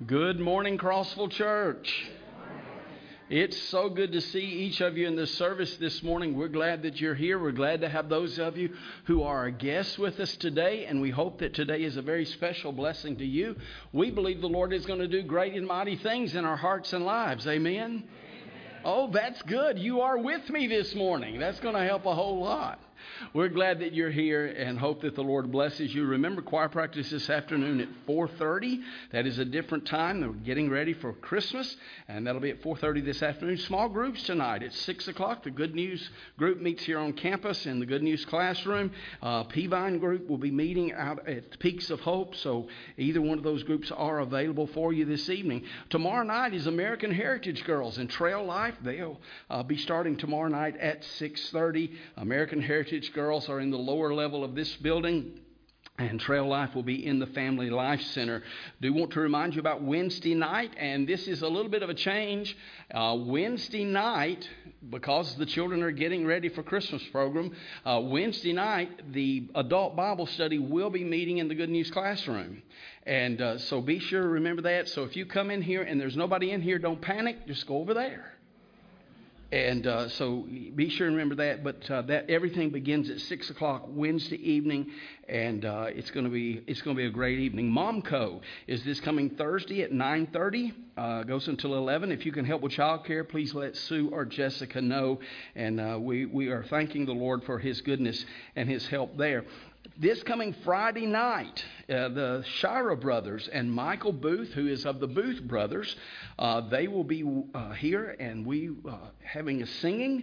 Good morning, Crossville Church. It's so good to see each of you in this service this morning. We're glad that you're here. We're glad to have those of you who are our guests with us today, and we hope that today is a very special blessing to you. We believe the Lord is going to do great and mighty things in our hearts and lives. Amen? Oh, that's good. You are with me this morning. That's going to help a whole lot. We're glad that you're here and hope that the Lord blesses you. Remember, choir practice this afternoon at 4:30. That is a different time. We're getting ready for Christmas, and that'll be at 4:30 this afternoon. Small groups tonight at 6 o'clock. The Good News group meets here on campus in the Good News classroom. Peavine group will be meeting out at Peaks of Hope, so either one of those groups are available for you this evening. Tomorrow night is American Heritage Girls and Trail Life. They'll be starting tomorrow night at 6:30. American Heritage Girls are in the lower level of this building, and Trail Life will be in the Family Life Center. Do want to remind you about Wednesday night, and this is a little bit of a change. Wednesday night, because the children are getting ready for Christmas program, Wednesday night, the adult Bible study will be meeting in the Good News classroom. And so be sure to remember that. So if you come in here and there's nobody in here, don't panic. Just go over there. And so be sure and remember that. But that everything begins at 6 o'clock Wednesday evening, and it's going to be a great evening. Momco is this coming Thursday at 9:30. Goes until 11. If you can help with childcare, please let Sue or Jessica know. And we are thanking the Lord for His goodness and His help there. This coming Friday night, the Shira brothers and Michael Booth, who is of the Booth brothers, they will be here, and we having a singing.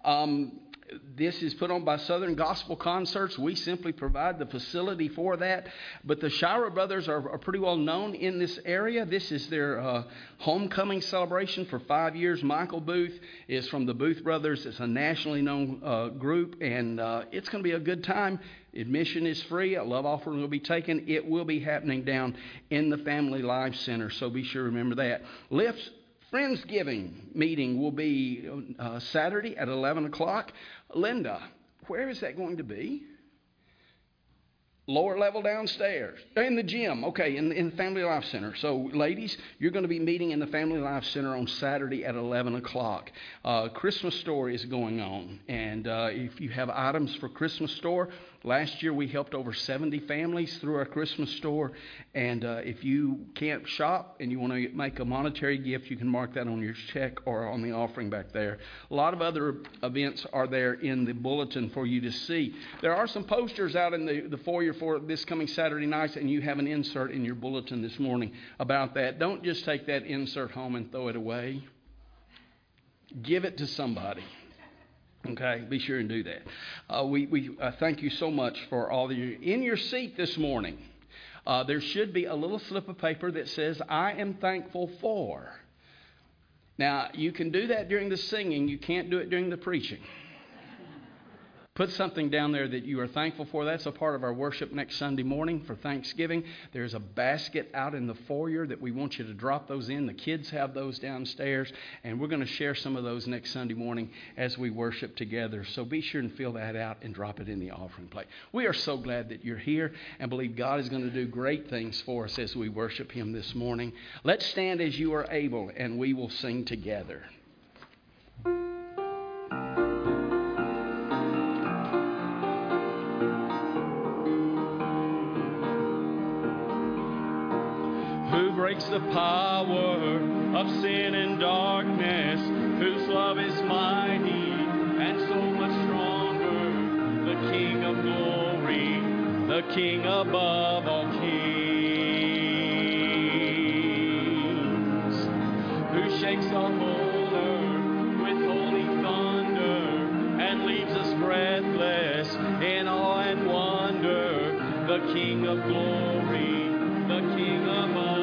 This is put on by Southern Gospel Concerts. We simply provide the facility for that. But the Shira brothers are pretty well known in this area. This is their homecoming celebration for 5 years. Michael Booth is from the Booth brothers. It's a nationally known group, and it's going to be a good time. Admission is free. A love offering will be taken. It will be happening down in the Family Life Center, so be sure to remember that. Lift's Friendsgiving meeting will be Saturday at 11 o'clock. Linda, where is that going to be? Lower level downstairs. In the gym. Okay, in the Family Life Center. So, ladies, you're going to be meeting in the Family Life Center on Saturday at 11 o'clock. Christmas store is going on. And if you have items for Christmas store, last year we helped over 70 families through our Christmas store. And if you can't shop and you want to make a monetary gift, you can mark that on your check or on the offering back there. A lot of other events are there in the bulletin for you to see. There are some posters out in the foyer for this coming Saturday night, and you have an insert in your bulletin this morning about that. Don't just take that insert home and throw it away. Give it to somebody. Okay, be sure and do that. We thank you so much for all of you. In your seat this morning, there should be a little slip of paper that says, I am thankful for. Now, you can do that during the singing. You can't do it during the preaching. Put something down there that you are thankful for. That's a part of our worship next Sunday morning for Thanksgiving. There's a basket out in the foyer that we want you to drop those in. The kids have those downstairs, and we're going to share some of those next Sunday morning as we worship together. So be sure and fill that out and drop it in the offering plate. We are so glad that you're here and believe God is going to do great things for us as we worship Him this morning. Let's stand as you are able, and we will sing together. Breaks the power of sin and darkness, whose love is mighty and so much stronger, the King of glory, the King above all kings, who shakes the whole earth with holy thunder and leaves us breathless in awe and wonder, the King of glory, the King above.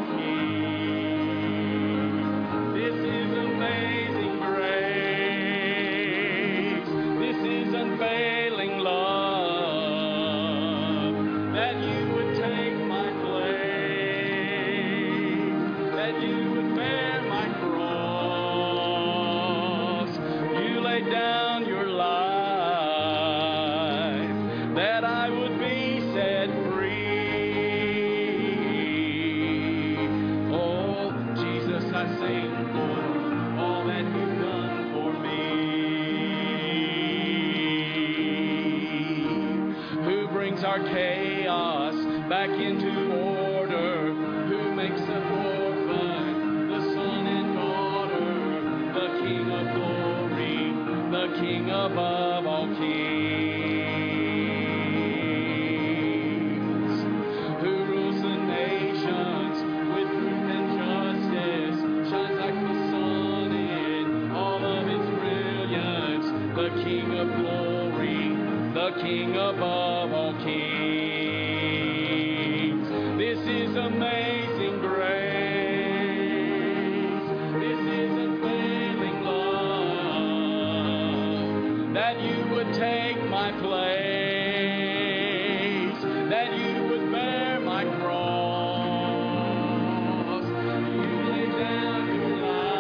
Down your life that I would be set free. chaos back into order, who makes the orphan the son and daughter, the King of glory, the King above all kings, who rules the nations with truth and justice, shines like the sun in all of its brilliance, the King of glory, the King above all kings. This is amazing grace. This is unfailing love, that you would take my place, that you would bear my cross. You laid down your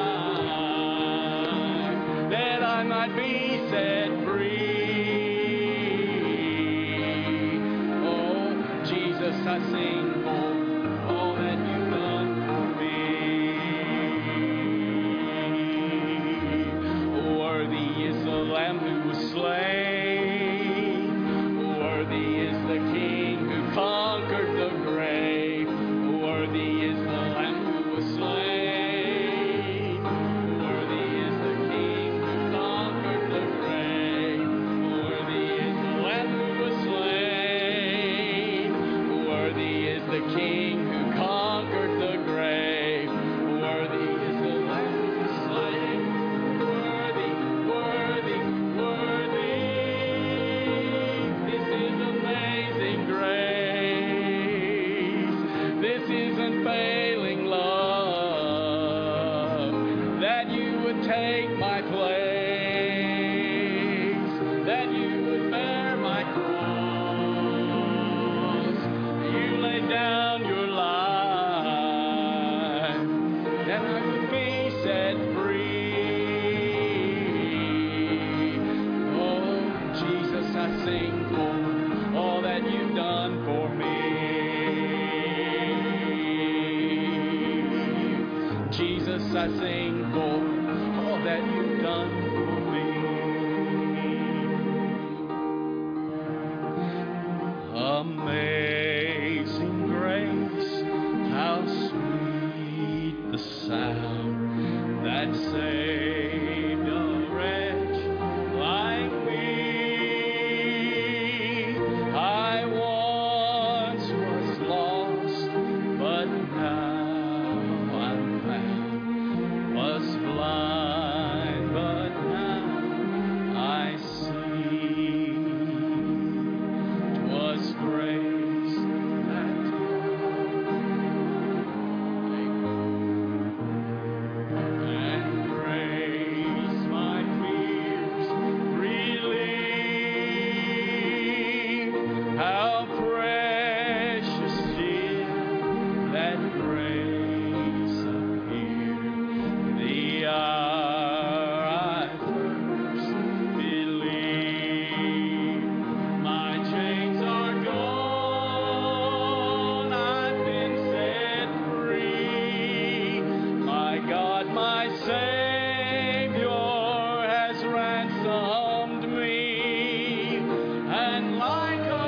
life, that I might be set free. I sing for all that you've done for me. Worthy is the Lamb who was slain. Worthy is the King who conquered the grave. Worthy is the Lamb who was slain. Worthy is the King who conquered the grave. Worthy is the Lamb who was slain. Worthy is the King who conquered the grave. Worthy is the Lamb who was slain. Worthy, worthy, worthy. This is amazing grace. This is unfailing love, that you would take my place, that you would bear my cross. You laid down your life, that I would be set free. Oh, Jesus, I sing for all that you've done for me. Jesus, I sing for all that you've done for me. Amazing grace, how sweet the sound that saved a wretch like me. I once was lost, but now I'm found. Was blind, but now I see. 'Twas grace that and grace my fears relieved. How precious did that grace appear, the hour I first believed. My chains are gone, I've been set free. My God, my Savior has ransomed me, and like a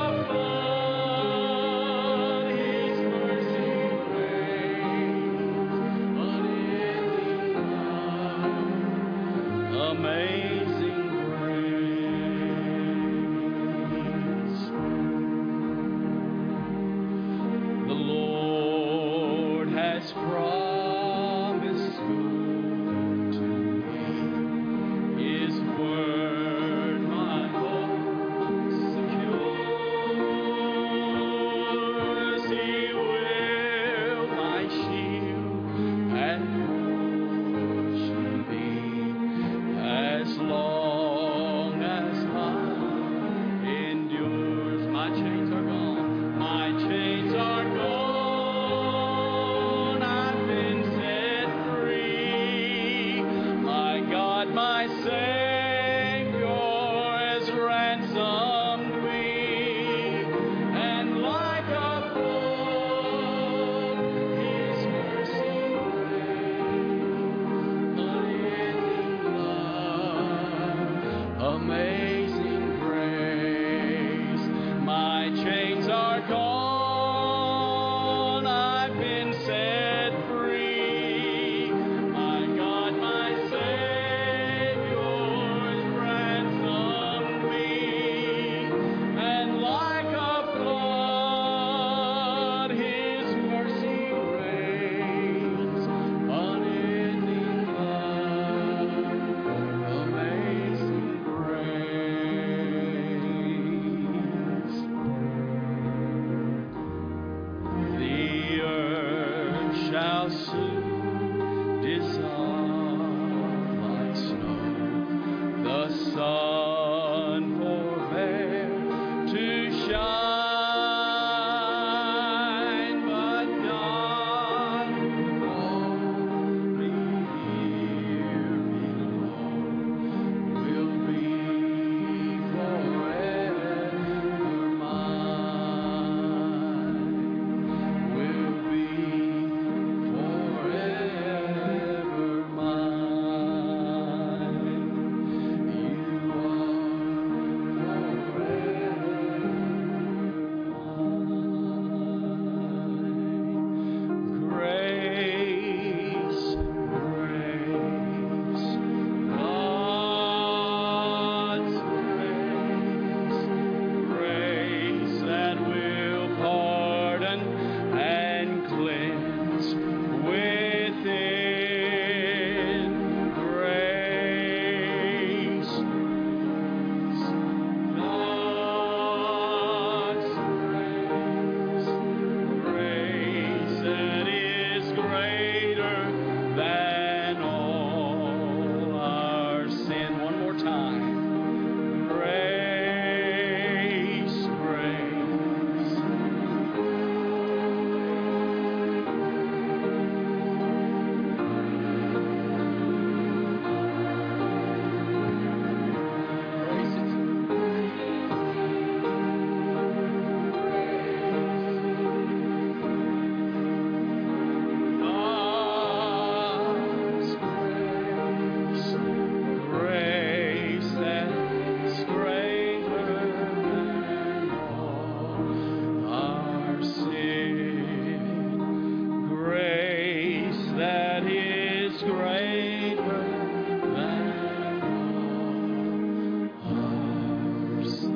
flood, His mercy reigns, unending love, amazing grace. The Lord has promised good to me. His word my hope secures. He will my shield and portion be, as long as life endures. My chains are gone. My chains are gone. I've been shall soon dissolve like snow. The sun forbear to shine, but God only here below will be forever mine. Will be forever mine. You are grace, grace, God's grace that will pardon and cleanse within. Grace, God's grace that is greater than all our sin. One more time. Grace, grace. God's grace that is greater than all our sin. Grace that is greater than all our sin.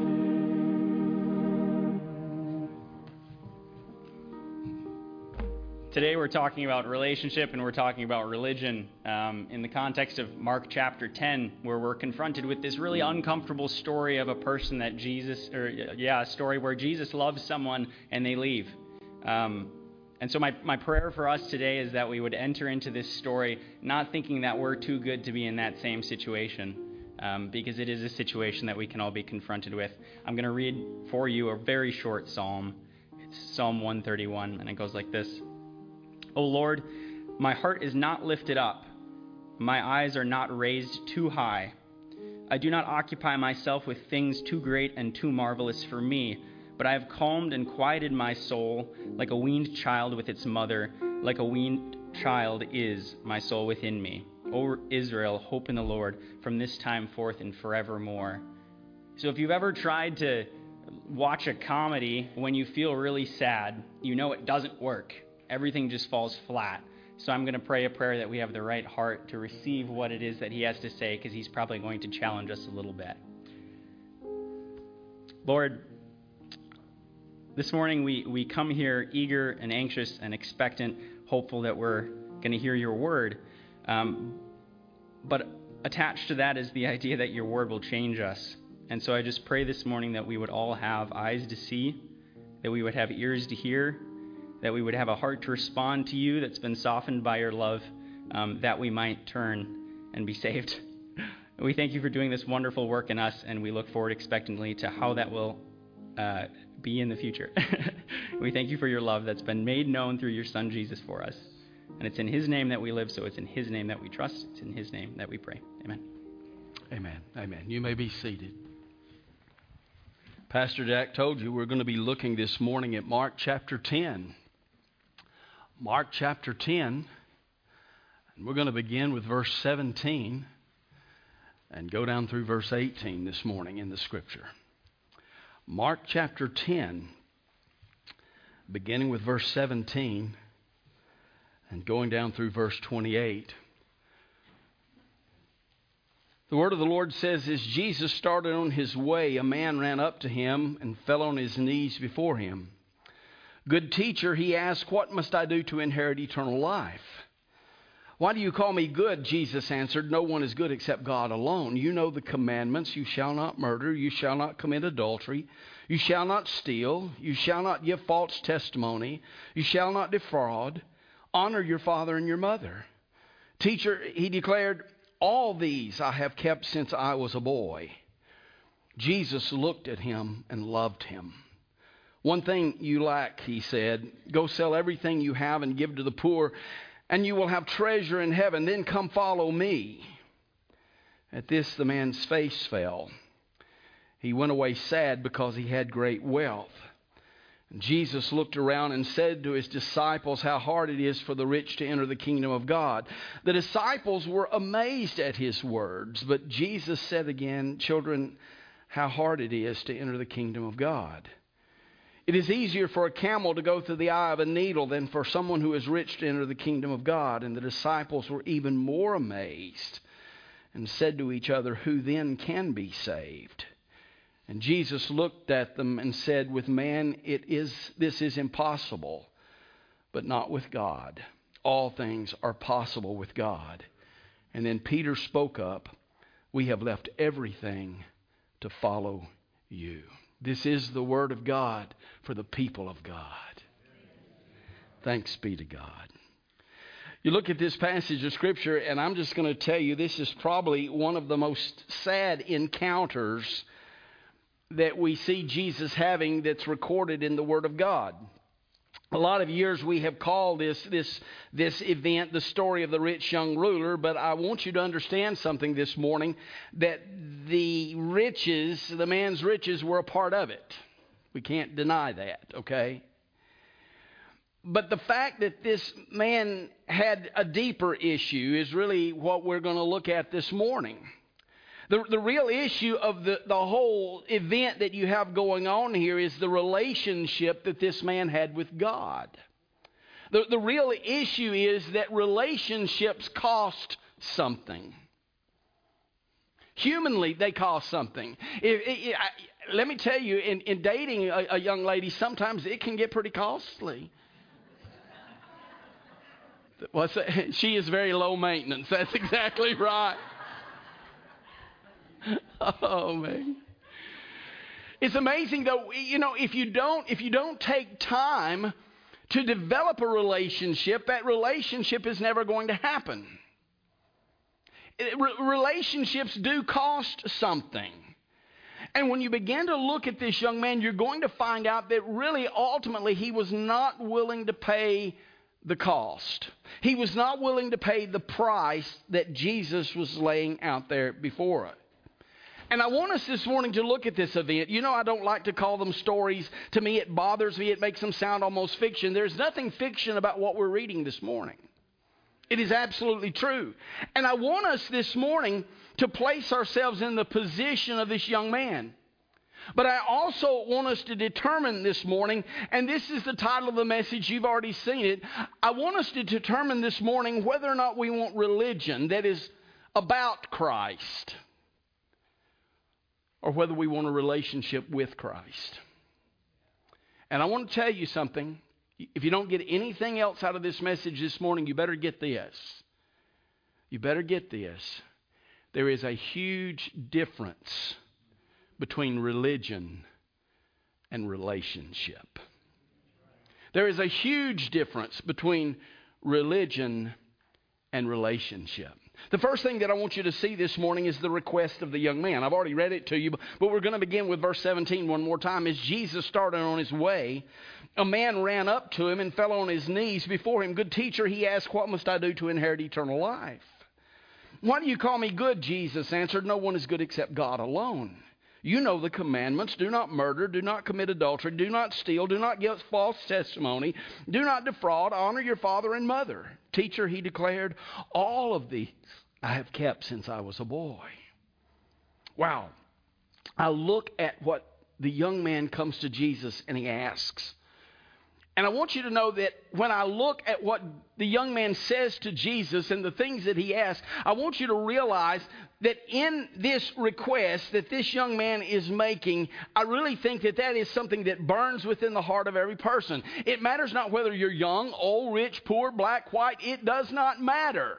Today we're talking about relationship and we're talking about religion in the context of Mark chapter 10, where we're confronted with this really uncomfortable story of a person that a story where Jesus loves someone and they leave. And so my prayer for us today is that we would enter into this story not thinking that we're too good to be in that same situation, because it is a situation that we can all be confronted with. I'm going to read for you a very short psalm. It's Psalm 131, and it goes like this. O Lord, my heart is not lifted up. My eyes are not raised too high. I do not occupy myself with things too great and too marvelous for me, but I have calmed and quieted my soul like a weaned child with its mother. Like a weaned child is my soul within me. O Israel, hope in the Lord from this time forth and forevermore. So if you've ever tried to watch a comedy when you feel really sad, you know it doesn't work. Everything just falls flat. So I'm going to pray a prayer that we have the right heart to receive what it is that he has to say, because he's probably going to challenge us a little bit. Lord, this morning we come here eager and anxious and expectant, hopeful that we're going to hear your word. But attached to that is the idea that your word will change us. And so I just pray this morning that we would all have eyes to see, that we would have ears to hear, that we would have a heart to respond to you that's been softened by your love, that we might turn and be saved. We thank you for doing this wonderful work in us, and we look forward expectantly to how that will be in the future. We thank you for your love that's been made known through your Son, Jesus, for us. And it's in his name that we live, so it's in his name that we trust. It's in his name that we pray. Amen. Amen. Amen. You may be seated. Pastor Jack told you we're going to be looking this morning at Mark chapter 10. Mark chapter 10, and we're going to begin with verse 17 and go down through verse 18 this morning in the Scripture. Mark chapter 10, beginning with verse 17 and going down through verse 28. The word of the Lord says, as Jesus started on his way, a man ran up to him and fell on his knees before him. Good teacher, he asked, what must I do to inherit eternal life? Why do you call me good? Jesus answered, no one is good except God alone. You know the commandments. You shall not murder. You shall not commit adultery. You shall not steal. You shall not give false testimony. You shall not defraud. Honor your father and your mother. Teacher, he declared, all these I have kept since I was a boy. Jesus looked at him and loved him. One thing you lack, he said, go sell everything you have and give to the poor, and you will have treasure in heaven. Then come follow me. At this, the man's face fell. He went away sad because he had great wealth. Jesus looked around and said to his disciples how hard it is for the rich to enter the kingdom of God. The disciples were amazed at his words, but Jesus said again, children, how hard it is to enter the kingdom of God. It is easier for a camel to go through the eye of a needle than for someone who is rich to enter the kingdom of God. And the disciples were even more amazed and said to each other, who then can be saved? And Jesus looked at them and said, with man this is impossible, but not with God. All things are possible with God. And then Peter spoke up, we have left everything to follow you. This is the word of God for the people of God. Thanks be to God. You look at this passage of Scripture, and I'm just going to tell you, this is probably one of the most sad encounters that we see Jesus having that's recorded in the Word of God. A lot of years we have called this event the story of the rich young ruler, but I want you to understand something this morning, that the man's riches were a part of it. We can't deny that, okay? But the fact that this man had a deeper issue is really what we're going to look at this morning. The real issue of the whole event that you have going on here is the relationship that this man had with God. The real issue is that relationships cost something. Humanly, they cost something. Let me tell you, in dating a young lady, sometimes it can get pretty costly. She is very low maintenance. That's exactly right. Oh, man. It's amazing, though, if you don't take time to develop a relationship, that relationship is never going to happen. Relationships do cost something. And when you begin to look at this young man, you're going to find out that really, ultimately, he was not willing to pay the cost. He was not willing to pay the price that Jesus was laying out there before us. And I want us this morning to look at this event. I don't like to call them stories. To me, it bothers me. It makes them sound almost fiction. There's nothing fiction about what we're reading this morning. It is absolutely true. And I want us this morning to place ourselves in the position of this young man. But I also want us to determine this morning, and this is the title of the message, you've already seen it. I want us to determine this morning whether or not we want religion that is about Christ, or whether we want a relationship with Christ. And I want to tell you something. If you don't get anything else out of this message this morning, you better get this. You better get this. There is a huge difference between religion and relationship. There is a huge difference between religion and relationship. The first thing that I want you to see this morning is the request of the young man. I've already read it to you, but we're going to begin with verse 17 one more time. As Jesus started on his way, a man ran up to him and fell on his knees before him. Good teacher, he asked, what must I do to inherit eternal life? Why do you call me good? Jesus answered, no one is good except God alone. You know the commandments. Do not murder. Do not commit adultery. Do not steal. Do not give false testimony. Do not defraud. Honor your father and mother. Teacher, he declared, all of these I have kept since I was a boy. Wow. I look at what the young man comes to Jesus and he asks. And I want you to know that when I look at what the young man says to Jesus and the things that he asks, I want you to realize that in this request that this young man is making, I really think that that is something that burns within the heart of every person. It matters not whether you're young, old, rich, poor, black, white. It does not matter.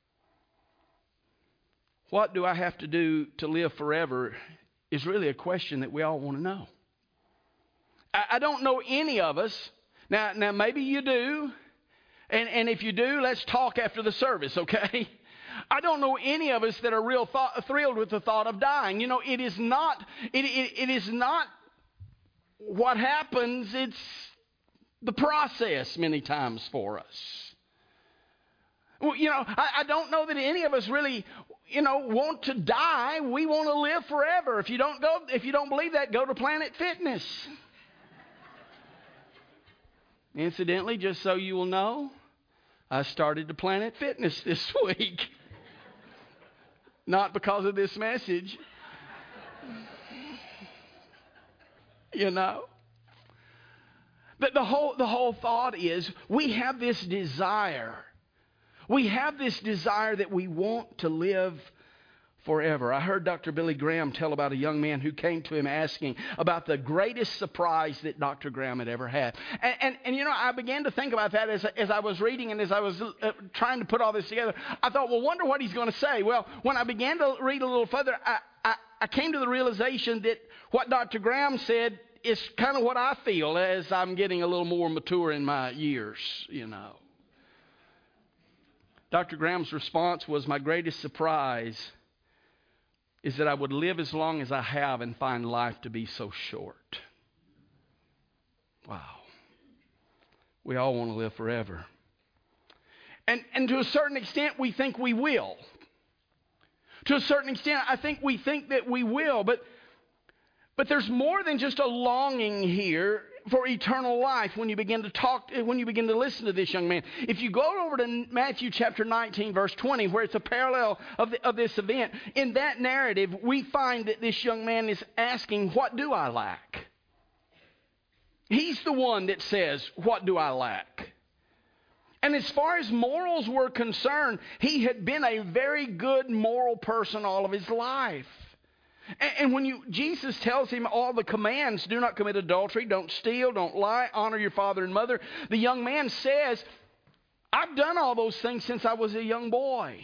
What do I have to do to live forever is really a question that we all want to know. I don't know any of us. Now maybe you do. And if you do, let's talk after the service, okay? I don't know any of us that are real thrilled with the thought of dying. You know, it is not what happens, it's the process many times for us. Well, you know, I don't know that any of us really, want to die. We want to live forever. If you don't believe that, go to Planet Fitness. Incidentally, just so you will know, I started to Planet Fitness this week. Not because of this message. But the whole thought is we have this desire. We have this desire that we want to live forever. I heard Dr. Billy Graham tell about a young man who came to him asking about the greatest surprise that Dr. Graham had ever had. And I began to think about that as I was reading and as I was trying to put all this together. I thought, well, wonder what he's going to say. Well, when I began to read a little further, I came to the realization that what Dr. Graham said is kind of what I feel as I'm getting a little more mature in my years, Dr. Graham's response was, my greatest surprise is that I would live as long as I have and find life to be so short. Wow. We all want to live forever. And to a certain extent, we think we will. To a certain extent, I think we think that we will. But there's more than just a longing here for eternal life when you begin to listen to this young man. If you go over to Matthew chapter 19, verse 20, where it's a parallel of this event, in that narrative, we find that this young man is asking, what do I lack? He's the one that says, what do I lack? And as far as morals were concerned, he had been a very good moral person all of his life. And when Jesus tells him all the commands, do not commit adultery, don't steal, don't lie, honor your father and mother, the young man says, I've done all those things since I was a young boy.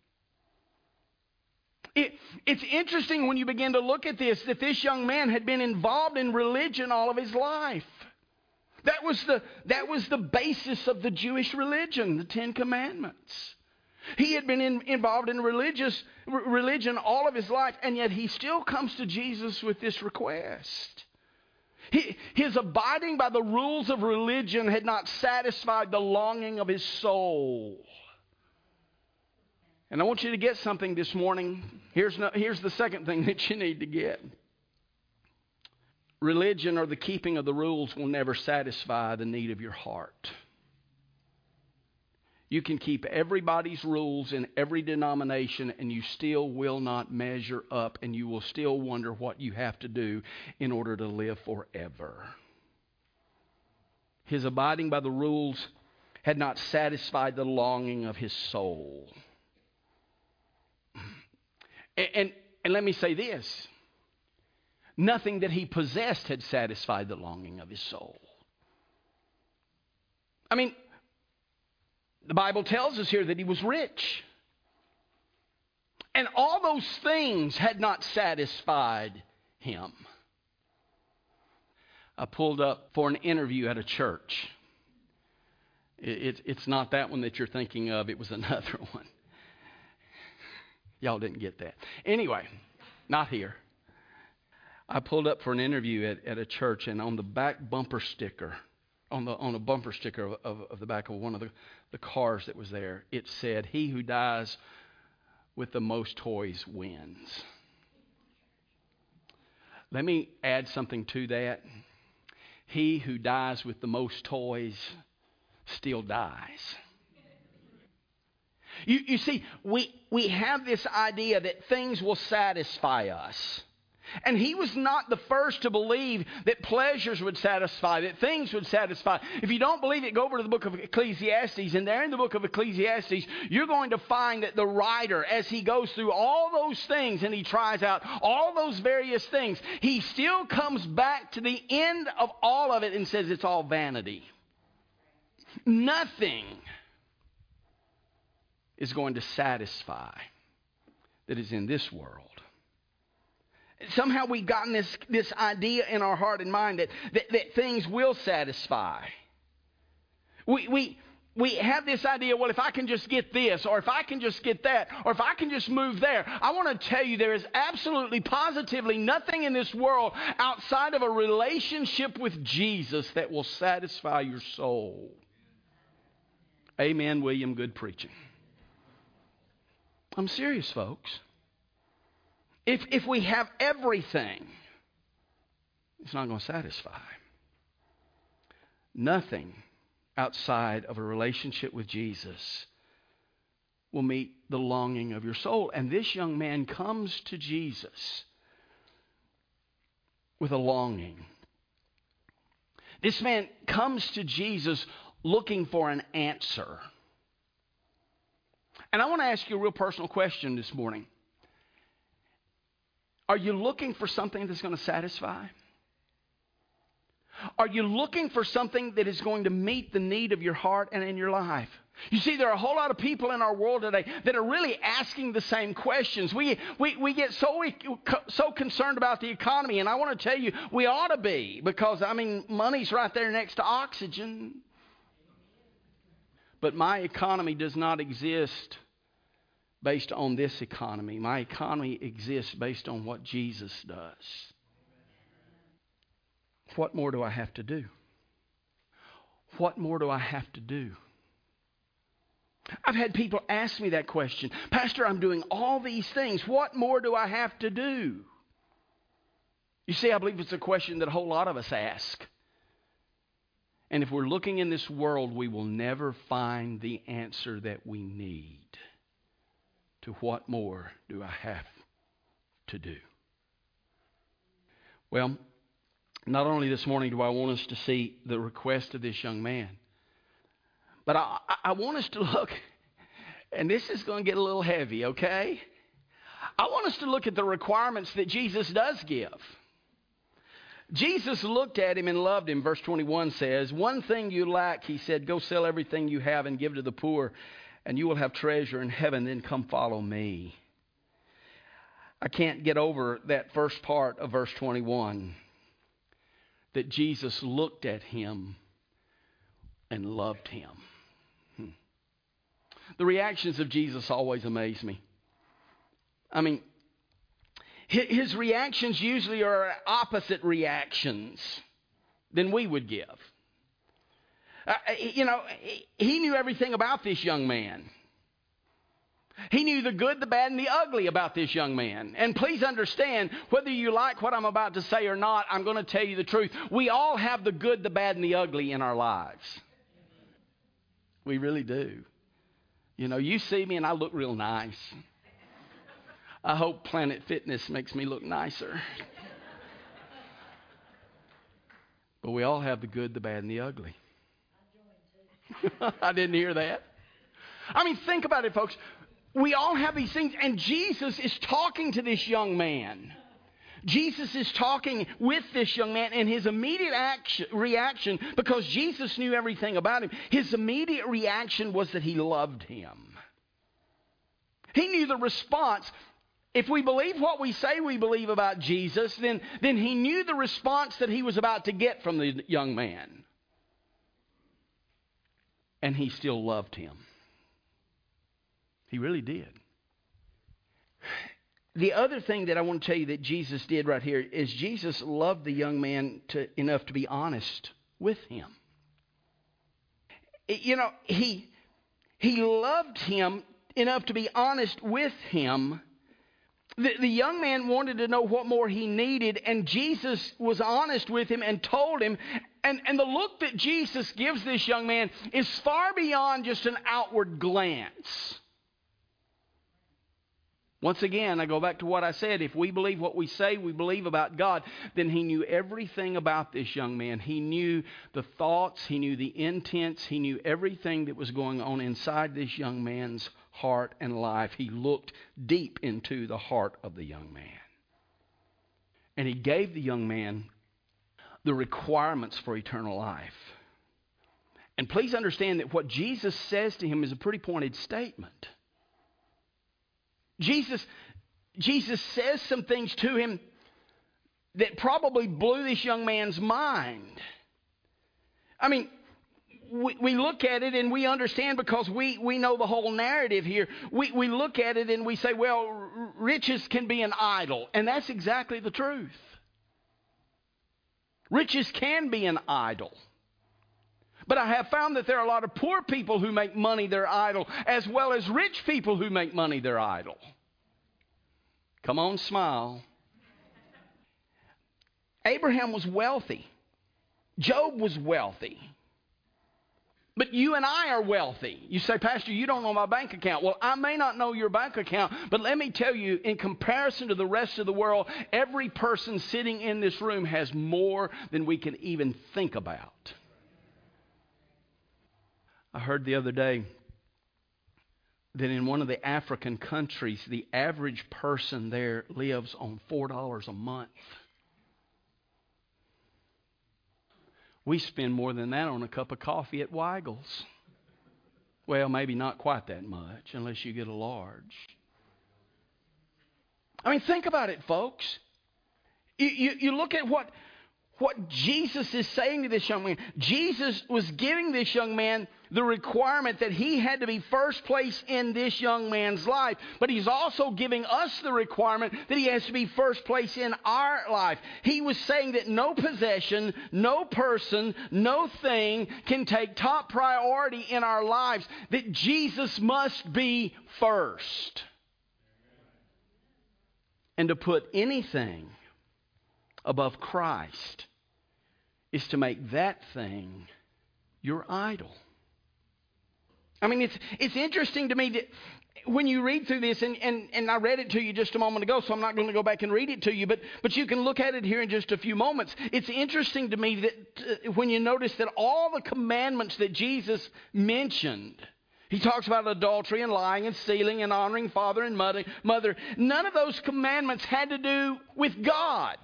It's interesting when you begin to look at this, that this young man had been involved in religion all of his life. That was the basis of the Jewish religion, the Ten Commandments. He had been involved in religion all of his life, and yet he still comes to Jesus with this request. His abiding by the rules of religion had not satisfied the longing of his soul. And I want you to get something this morning. Here's the second thing that you need to get. Religion or the keeping of the rules will never satisfy the need of your heart. You can keep everybody's rules in every denomination and you still will not measure up, and you will still wonder what you have to do in order to live forever. His abiding by the rules had not satisfied the longing of his soul. And let me say this. Nothing that he possessed had satisfied the longing of his soul. I mean, the Bible tells us here that he was rich. And all those things had not satisfied him. I pulled up for an interview at a church. It's not that one that you're thinking of. It was another one. Y'all didn't get that. Anyway, not here. I pulled up for an interview at a church, and on the back bumper sticker, on a bumper sticker of the back of one of the cars that was there, it said, "He who dies with the most toys wins." Let me add something to that. He who dies with the most toys still dies. You see, we have this idea that things will satisfy us. And he was not the first to believe that pleasures would satisfy, that things would satisfy. If you don't believe it, go over to the book of Ecclesiastes. And there in the book of Ecclesiastes, you're going to find that the writer, as he goes through all those things and he tries out all those various things, he still comes back to the end of all of it and says it's all vanity. Nothing is going to satisfy that is in this world. Somehow we've gotten this idea in our heart and mind that things will satisfy. We we have this idea, well, if I can just get this, or if I can just get that, or if I can just move there. I want to tell you there is absolutely, positively nothing in this world outside of a relationship with Jesus that will satisfy your soul. Amen, William. Good preaching. I'm serious, folks. If we have everything, it's not going to satisfy. Nothing outside of a relationship with Jesus will meet the longing of your soul. And this young man comes to Jesus with a longing. This man comes to Jesus looking for an answer. And I want to ask you a real personal question this morning. Are you looking for something that's going to satisfy? Are you looking for something that is going to meet the need of your heart and in your life? You see, there are a whole lot of people in our world today that are really asking the same questions. We get so concerned about the economy, and I want to tell you, we ought to be, because, money's right there next to oxygen. But my economy does not exist based on this economy. My economy exists based on what Jesus does. What more do I have to do? What more do I have to do? I've had people ask me that question. Pastor, I'm doing all these things. What more do I have to do? You see, I believe it's a question that a whole lot of us ask. And if we're looking in this world, we will never find the answer that we need to what more do I have to do. Well, not only this morning do I want us to see the request of this young man, but I want us to look, and this is going to get a little heavy, okay? I want us to look at the requirements that Jesus does give. Jesus looked at him and loved him. Verse 21 says, "One thing you lack," he said, "go sell everything you have and give to the poor, and you will have treasure in heaven. Then come follow me." I can't get over that first part of verse 21. That Jesus looked at him and loved him. The reactions of Jesus always amaze me. His reactions usually are opposite reactions than we would give. He knew everything about this young man. He knew the good, the bad, and the ugly about this young man. And please understand, whether you like what I'm about to say or not, I'm going to tell you the truth. We all have the good, the bad, and the ugly in our lives. We really do. You see me and I look real nice. I hope Planet Fitness makes me look nicer. But we all have the good, the bad, and the ugly. I didn't hear that. Think about it, folks. We all have these things, and Jesus is talking to this young man. Jesus is talking with this young man, and his immediate reaction, because Jesus knew everything about him, his immediate reaction was that he loved him. He knew the response. If we believe what we say we believe about Jesus, then he knew the response that he was about to get from the young man. And he still loved him. He really did. The other thing that I want to tell you that Jesus did right here is Jesus loved the young man enough to be honest with him. He loved him enough to be honest with him. The young man wanted to know what more he needed, and Jesus was honest with him and told him. And the look that Jesus gives this young man is far beyond just an outward glance. Once again, I go back to what I said. If we believe what we say we believe about God, then he knew everything about this young man. He knew the thoughts. He knew the intents. He knew everything that was going on inside this young man's heart and life. He looked deep into the heart of the young man. And he gave the young man the requirements for eternal life. And please understand that what Jesus says to him is a pretty pointed statement. Jesus says some things to him that probably blew this young man's mind. we look at it and we understand because we know the whole narrative here. We look at it and we say, well, riches can be an idol. And that's exactly the truth. Riches can be an idol. But I have found that there are a lot of poor people who make money their idol, as well as rich people who make money their idol. Come on, smile. Abraham was wealthy. Job was wealthy. But you and I are wealthy. You say, Pastor, you don't know my bank account. Well, I may not know your bank account, but let me tell you, in comparison to the rest of the world, every person sitting in this room has more than we can even think about. I heard the other day that in one of the African countries, the average person there lives on $4 a month. We spend more than that on a cup of coffee at Weigel's. Well, maybe not quite that much, unless you get a large. I mean, think about it, folks. You look at what Jesus is saying to this young man. Jesus was giving this young man the requirement that he had to be first place in this young man's life. But he's also giving us the requirement that he has to be first place in our life. He was saying that no possession, no person, no thing can take top priority in our lives. That Jesus must be first. And to put anything above Christ is to make that thing your idol. I mean, it's interesting to me that when you read through this, and I read it to you just a moment ago, so I'm not going to go back and read it to you, but you can look at it here in just a few moments. It's interesting to me that when you notice that all the commandments that Jesus mentioned, he talks about adultery and lying and stealing and honoring father and mother. None of those commandments had to do with God.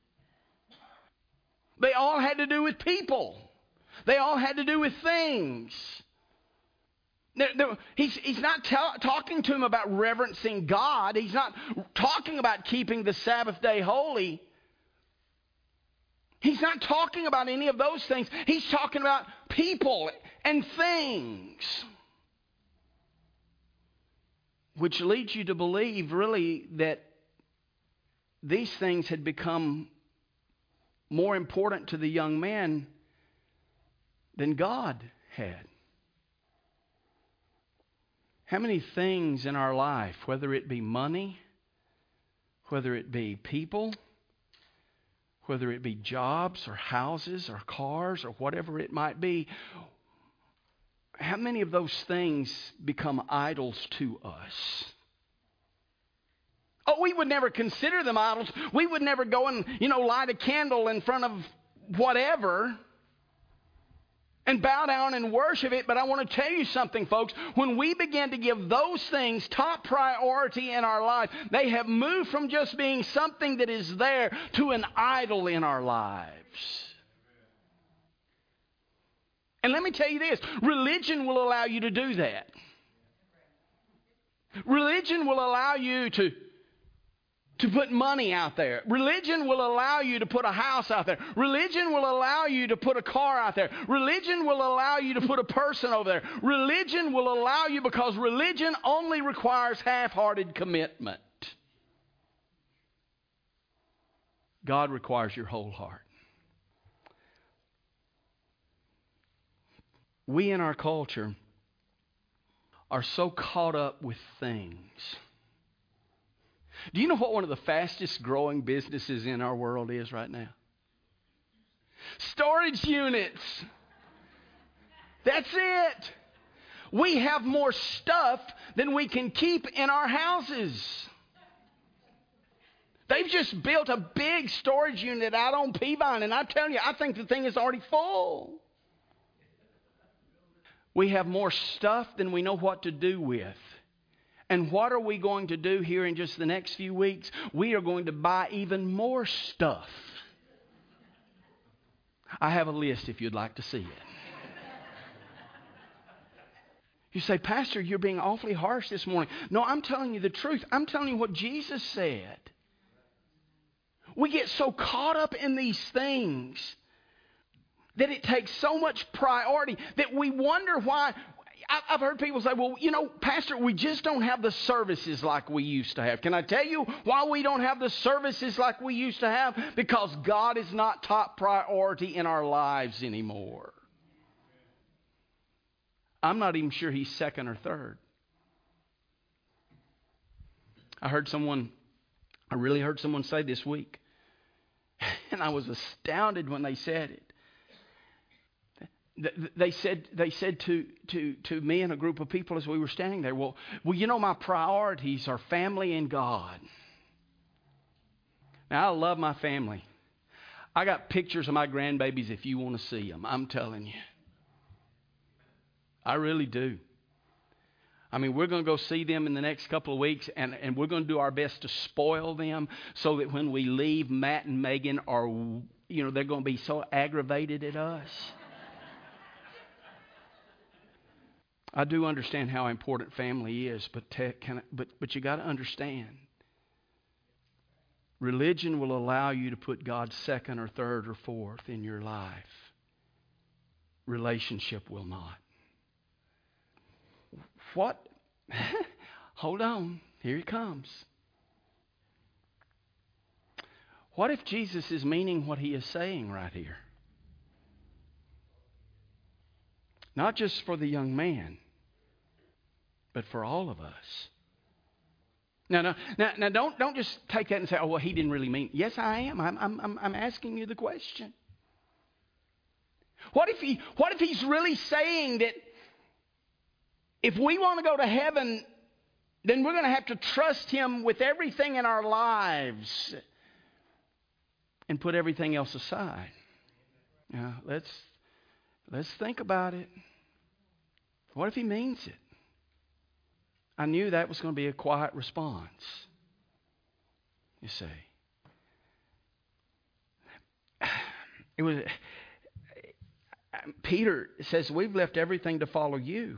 They all had to do with people. They all had to do with things. He's not talking to him about reverencing God. He's not talking about keeping the Sabbath day holy. He's not talking about any of those things. He's talking about people and things. Which leads you to believe, really, that these things had become more important to the young man than God had. How many things in our life, whether it be money, whether it be people, whether it be jobs or houses or cars or whatever it might be, how many of those things become idols to us? Oh, we would never consider them idols. We would never go and, light a candle in front of whatever and bow down and worship it. But I want to tell you something, folks. When we begin to give those things top priority in our life, they have moved from just being something that is there to an idol in our lives. And let me tell you this, religion will allow you to do that. Religion will allow you to put money out there. Religion will allow you to put a house out there. Religion will allow you to put a car out there. Religion will allow you to put a person over there. Religion will allow you, because religion only requires half-hearted commitment. God requires your whole heart. We in our culture are so caught up with things. Do you know what one of the fastest growing businesses in our world is right now? Storage units. That's it. We have more stuff than we can keep in our houses. They've just built a big storage unit out on Peavine, and I'm telling you, I think the thing is already full. We have more stuff than we know what to do with. And what are we going to do here in just the next few weeks? We are going to buy even more stuff. I have a list if you'd like to see it. You say, Pastor, you're being awfully harsh this morning. No, I'm telling you the truth. I'm telling you what Jesus said. We get so caught up in these things. that it takes so much priority that we wonder why. I've heard people say, well, Pastor, we just don't have the services like we used to have. Can I tell you why we don't have the services like we used to have? Because God is not top priority in our lives anymore. I'm not even sure He's second or third. I really heard someone say this week, and I was astounded when they said it. They said to me and a group of people as we were standing there, well, my priorities are family and God. Now, I love my family. I got pictures of my grandbabies if you want to see them. I'm telling you. I really do. I mean, we're going to go see them in the next couple of weeks, and we're going to do our best to spoil them so that when we leave, Matt and Megan are, they're going to be so aggravated at us. I do understand how important family is, but you got to understand, religion will allow you to put God second or third or fourth in your life. Relationship will not. What? Hold on. Here he comes. What if Jesus is meaning what He is saying right here? Not just for the young man, but for all of us. Now, don't just take that and say, "Oh, well, he didn't really mean." Yes, I am. I'm asking you the question. What if He's really saying that if we want to go to heaven, then we're going to have to trust Him with everything in our lives and put everything else aside? Now, let's think about it. What if He means it? I knew that was going to be a quiet response. You see. Peter says, we've left everything to follow you.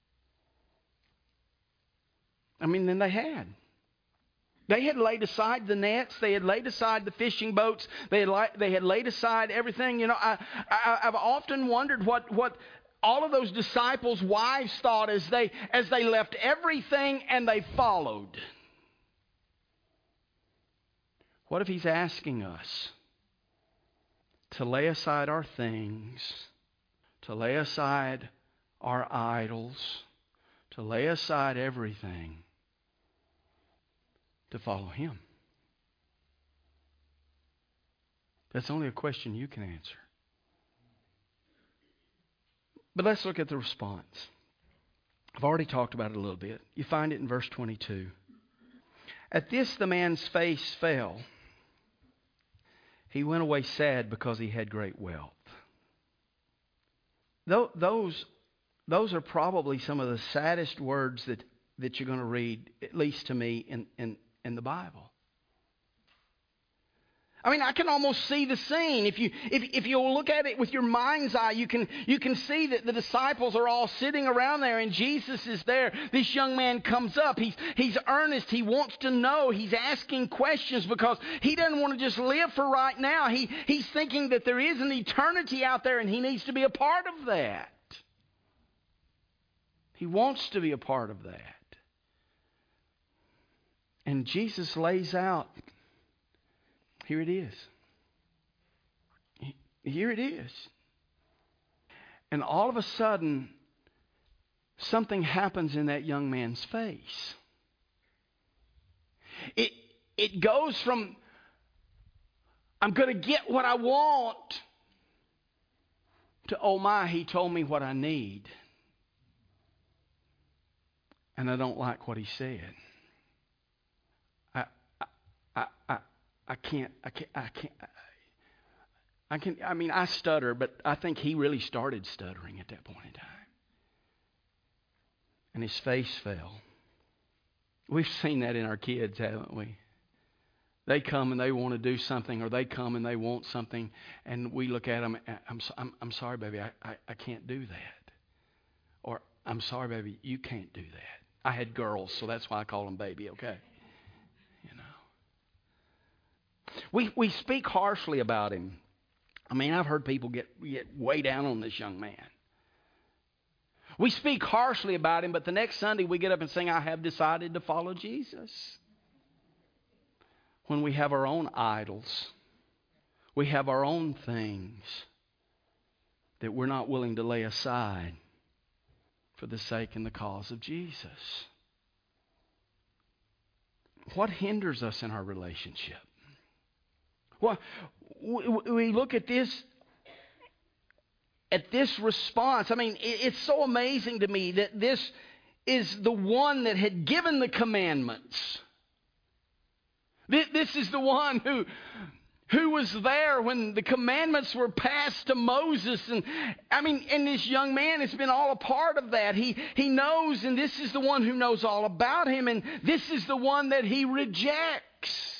I mean, then they had. They had laid aside the nets. They had laid aside the fishing boats. They had laid aside everything. I've often wondered what all of those disciples' wives thought as they left everything and they followed. What if He's asking us to lay aside our things, to lay aside our idols, to lay aside everything, to follow Him? That's only a question you can answer. But let's look at the response. I've already talked about it a little bit. You find it in verse 22. At this, the man's face fell. He went away sad because he had great wealth. Those are probably some of the saddest words that you're going to read, at least to me, in the Bible. I mean, I can almost see the scene. If you'll look at it with your mind's eye, you can see that the disciples are all sitting around there and Jesus is there. This young man comes up. He's earnest. He wants to know. He's asking questions because he doesn't want to just live for right now. He's thinking that there is an eternity out there and he needs to be a part of that. He wants to be a part of that. And Jesus lays out, here it is. Here it is. And all of a sudden, something happens in that young man's face. It goes from, I'm going to get what I want, to, oh my, he told me what I need. And I don't like what he said. I stutter, but I think he really started stuttering at that point in time. And his face fell. We've seen that in our kids, haven't we? They come and they want to do something, or they come and they want something, and we look at them, I'm sorry, baby, I can't do that. Or, I'm sorry, baby, you can't do that. I had girls, so that's why I call them baby, okay? We speak harshly about him. I mean, I've heard people get way down on this young man. We speak harshly about him, but the next Sunday we get up and sing, I have decided to follow Jesus. When we have our own idols, we have our own things that we're not willing to lay aside for the sake and the cause of Jesus. What hinders us in our relationship? Well, we look at this response. I mean, it's so amazing to me that this is the one that had given the commandments. This is the one who was there when the commandments were passed to Moses. And I mean, and this young man has been all a part of that. He knows, and this is the one who knows all about him, and this is the one that he rejects.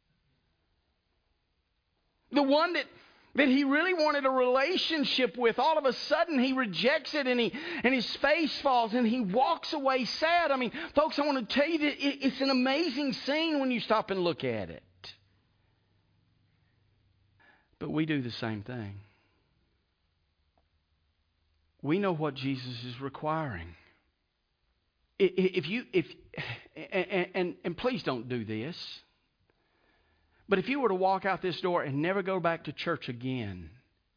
The one that he really wanted a relationship with. All of a sudden he rejects it, and his face falls and he walks away sad. I mean, folks, I want to tell you that it's an amazing scene when you stop and look at it. But we do the same thing. We know what Jesus is requiring. And please don't do this. But if you were to walk out this door and never go back to church again,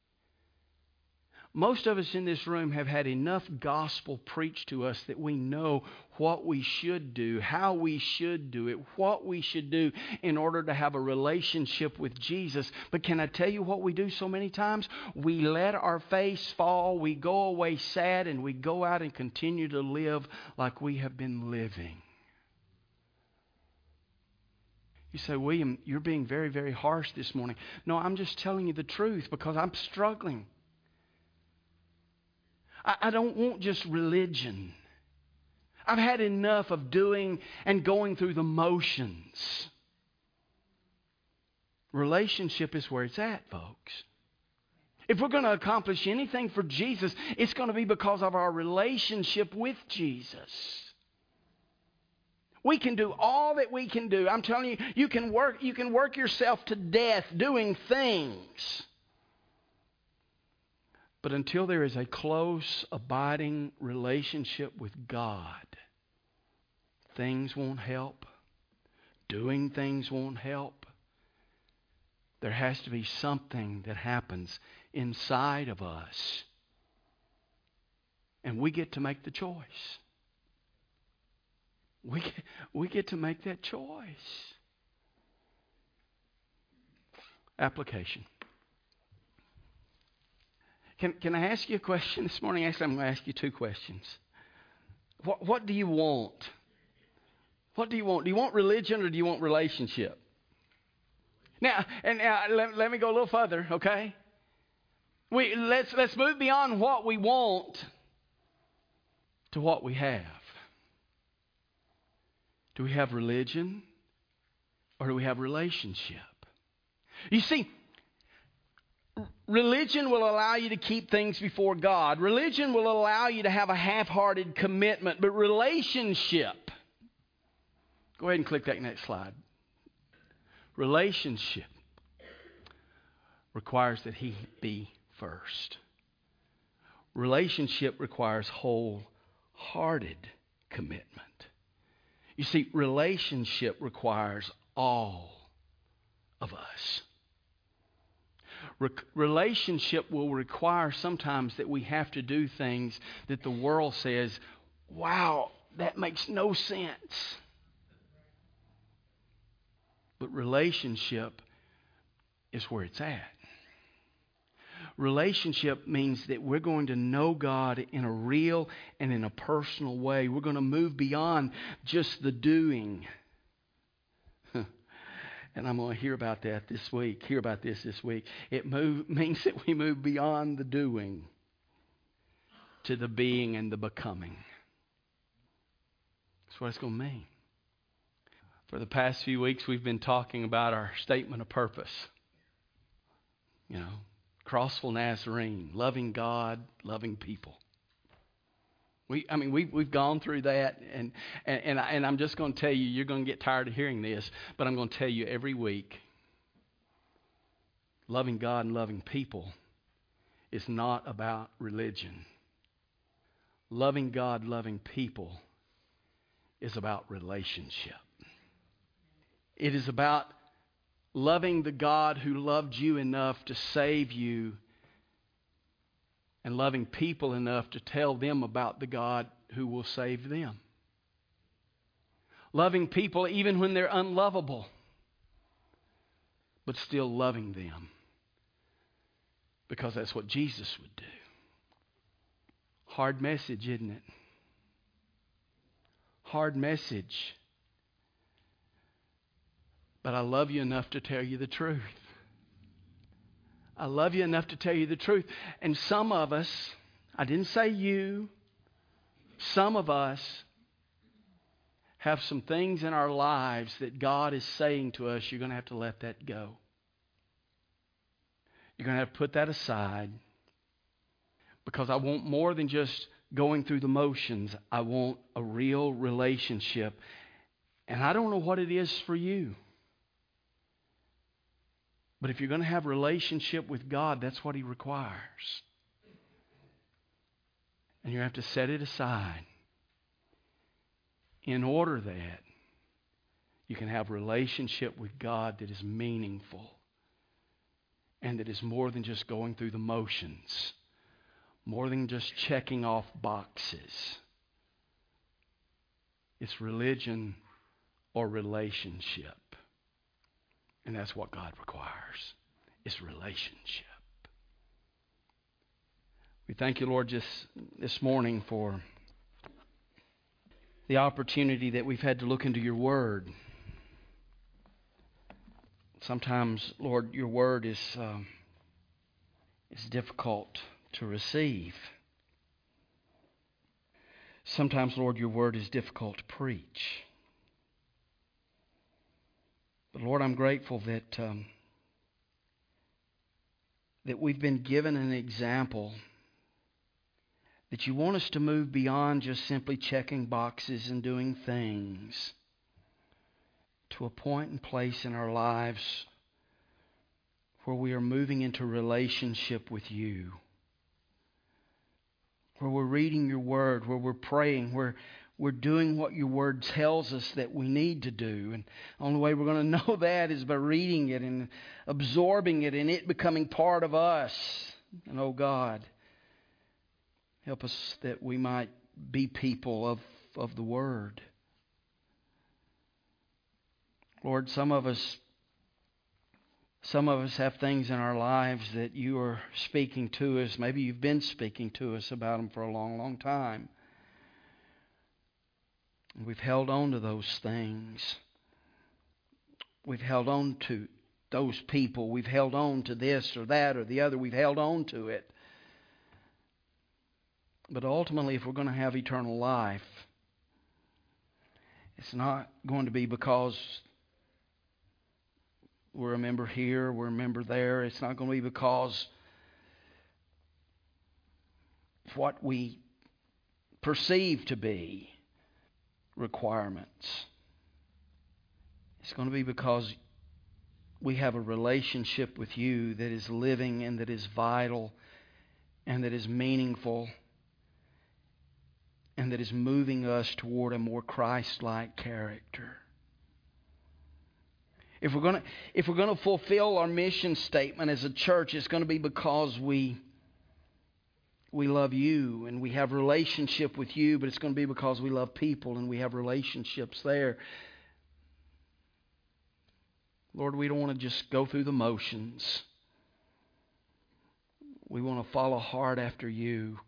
most of us in this room have had enough gospel preached to us that we know what we should do, how we should do it, what we should do in order to have a relationship with Jesus. But can I tell you what we do so many times? We let our face fall, we go away sad, and we go out and continue to live like we have been living. You say, William, you're being very, very harsh this morning. No, I'm just telling you the truth because I'm struggling. I don't want just religion. I've had enough of doing and going through the motions. Relationship is where it's at, folks. If we're going to accomplish anything for Jesus, it's going to be because of our relationship with Jesus. We can do all that we can do. I'm telling you, you can work yourself to death doing things. But until there is a close, abiding relationship with God, things won't help. Doing things won't help. There has to be something that happens inside of us. And we get to make the choice. We get to make that choice. Application. Can I ask you a question this morning? Actually, I'm going to ask you two questions. What do you want? What do you want? Do you want religion or do you want relationship? Now, let me go a little further, okay? Let's move beyond what we want to what we have. Do we have religion or do we have relationship? You see, religion will allow you to keep things before God. Religion will allow you to have a half-hearted commitment. But relationship, go ahead and click that next slide. Relationship requires that He be first. Relationship requires wholehearted commitment. You see, relationship requires all of us. Relationship will require sometimes that we have to do things that the world says, wow, that makes no sense. But relationship is where it's at. Relationship means that we're going to know God in a real and in a personal way. We're going to move beyond just the doing. And I'm going to hear about that this week. Hear about this week. It means that we move beyond the doing to the being and the becoming. That's what it's going to mean. For the past few weeks, we've been talking about our statement of purpose. You know, Crossville Nazarene, loving God, loving people. We've gone through that, and I'm just going to tell you, you're going to get tired of hearing this, but I'm going to tell you every week, Loving God and loving people is not about religion. Loving God, loving people is about relationship. It is about loving the God who loved you enough to save you and loving people enough to tell them about the God who will save them. Loving people even when they're unlovable, but still loving them because that's what Jesus would do. Hard message, isn't it? Hard message. But I love you enough to tell you the truth. I love you enough to tell you the truth. And some of us, I didn't say you, some of us have some things in our lives that God is saying to us, you're going to have to let that go. You're going to have to put that aside. Because I want more than just going through the motions. I want a real relationship. And I don't know what it is for you. But if you're going to have a relationship with God, that's what He requires. And you have to set it aside in order that you can have a relationship with God that is meaningful and that is more than just going through the motions, more than just checking off boxes. It's religion or relationship. And that's what God requires, is relationship. We thank you, Lord, just this morning for the opportunity that we've had to look into your Word. Sometimes, Lord, your Word is difficult to receive. Sometimes, Lord, your Word is difficult to preach. But Lord, I'm grateful that we've been given an example that you want us to move beyond just simply checking boxes and doing things to a point and place in our lives where we are moving into relationship with you, where we're reading your word, where we're praying, where we're doing what your word tells us that we need to do. And the only way we're going to know that is by reading it and absorbing it and it becoming part of us. And oh God, help us that we might be people of the word. Lord, some of us have things in our lives that you are speaking to us. Maybe you've been speaking to us about them for a long, long time. We've held on to those things. We've held on to those people. We've held on to this or that or the other. We've held on to it. But ultimately, if we're going to have eternal life, it's not going to be because we're a member here, we're a member there. It's not going to be because of what we perceive to be requirements. It's going to be because we have a relationship with you that is living and that is vital and that is meaningful and that is moving us toward a more Christ-like character. If we're going to fulfill our mission statement as a church, it's going to be because we love you and we have relationship with you, but it's going to be because we love people and we have relationships there. Lord, we don't want to just go through the motions. We want to follow hard after you.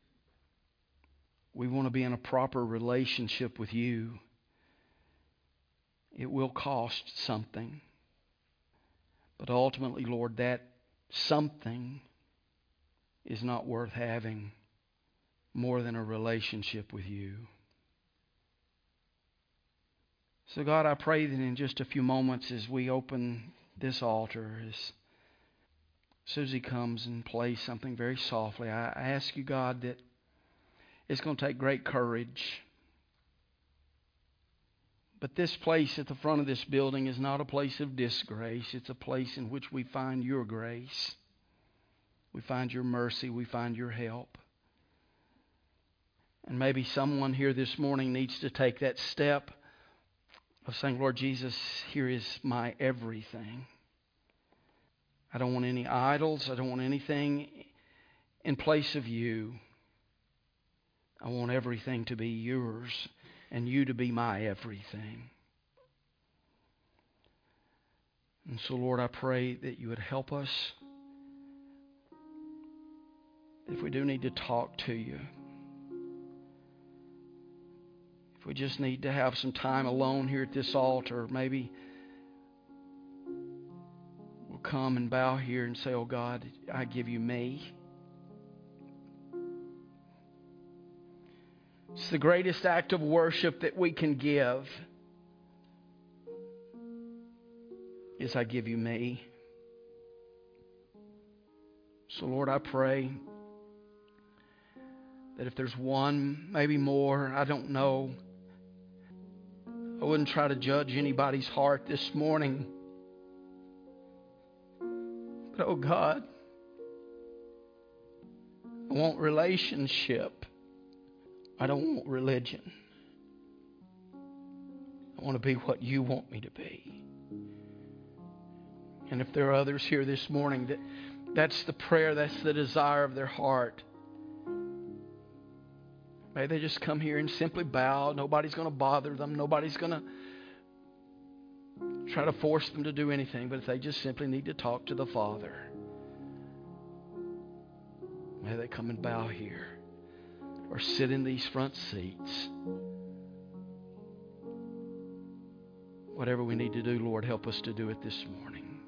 We want to be in a proper relationship with you. It will cost something. But ultimately, Lord, that something is not worth having more than a relationship with you. So God, I pray that in just a few moments as we open this altar, as Susie comes and plays something very softly, I ask you, God, that it's going to take great courage. But this place at the front of this building is not a place of disgrace. It's a place in which we find your grace. We find your mercy. We find your help. And maybe someone here this morning needs to take that step of saying, Lord Jesus, here is my everything. I don't want any idols. I don't want anything in place of you. I want everything to be yours and you to be my everything. And so, Lord, I pray that you would help us. If we do need to talk to you, if we just need to have some time alone here at this altar, maybe we'll come and bow here and say, oh God, I give you me. It's the greatest act of worship that we can give. Is I give you me. So Lord, I pray that if there's one, maybe more, I don't know. I wouldn't try to judge anybody's heart this morning. But oh God, I want relationship. I don't want religion. I want to be what you want me to be. And if there are others here this morning that's the prayer, that's the desire of their heart, may they just come here and simply bow. Nobody's going to bother them. Nobody's going to try to force them to do anything. But if they just simply need to talk to the Father, may they come and bow here or sit in these front seats. Whatever we need to do, Lord, help us to do it this morning.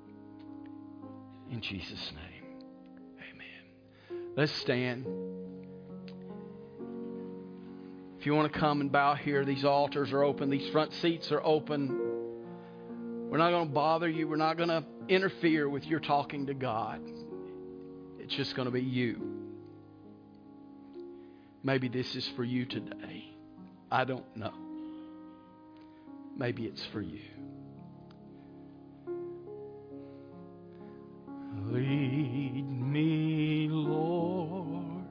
In Jesus' name, amen. Let's stand. If you want to come and bow here, these altars are open. These front seats are open. We're not going to bother you. We're not going to interfere with your talking to God. It's just going to be you. Maybe this is for you today. I don't know. Maybe it's for you. Lead me, Lord,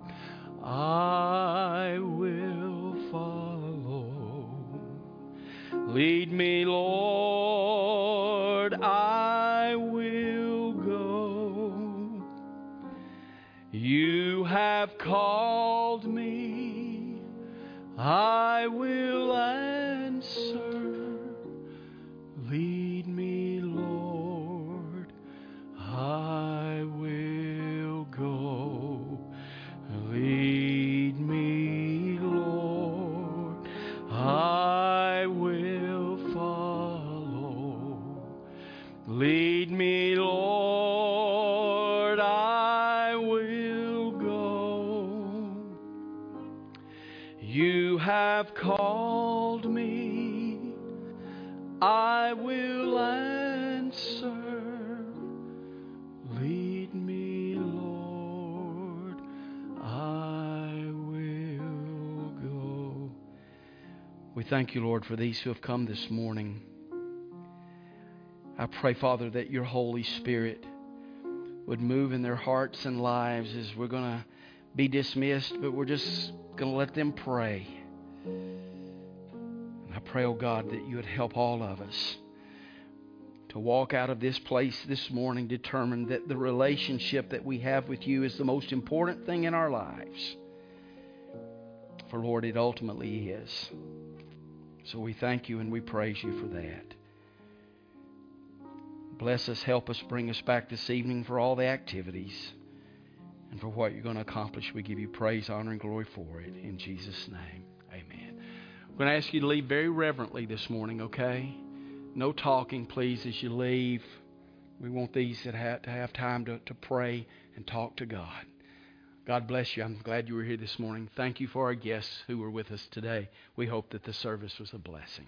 I will follow. Lead me, Lord, I will go. You have called me, I will answer. Lead me, Lord, I will go. Lead me, Lord, I will follow. Lead me, Lord, I will go. You have called me, I will answer. Lead me, Lord, I will go. We thank you, Lord, for these who have come this morning. I pray, Father, that your Holy Spirit would move in their hearts and lives as we're going to be dismissed, but we're just going to let them pray. And I pray, oh God, that you would help all of us to walk out of this place this morning determined that the relationship that we have with you is the most important thing in our lives. For, Lord, it ultimately is. So we thank you and we praise you for that. Bless us, help us, bring us back this evening for all the activities and for what you're going to accomplish. We give you praise, honor, and glory for it. In Jesus' name, amen. I'm going to ask you to leave very reverently this morning, okay? No talking, please, as you leave. We want these that have time to pray and talk to God. God bless you. I'm glad you were here this morning. Thank you for our guests who were with us today. We hope that the service was a blessing.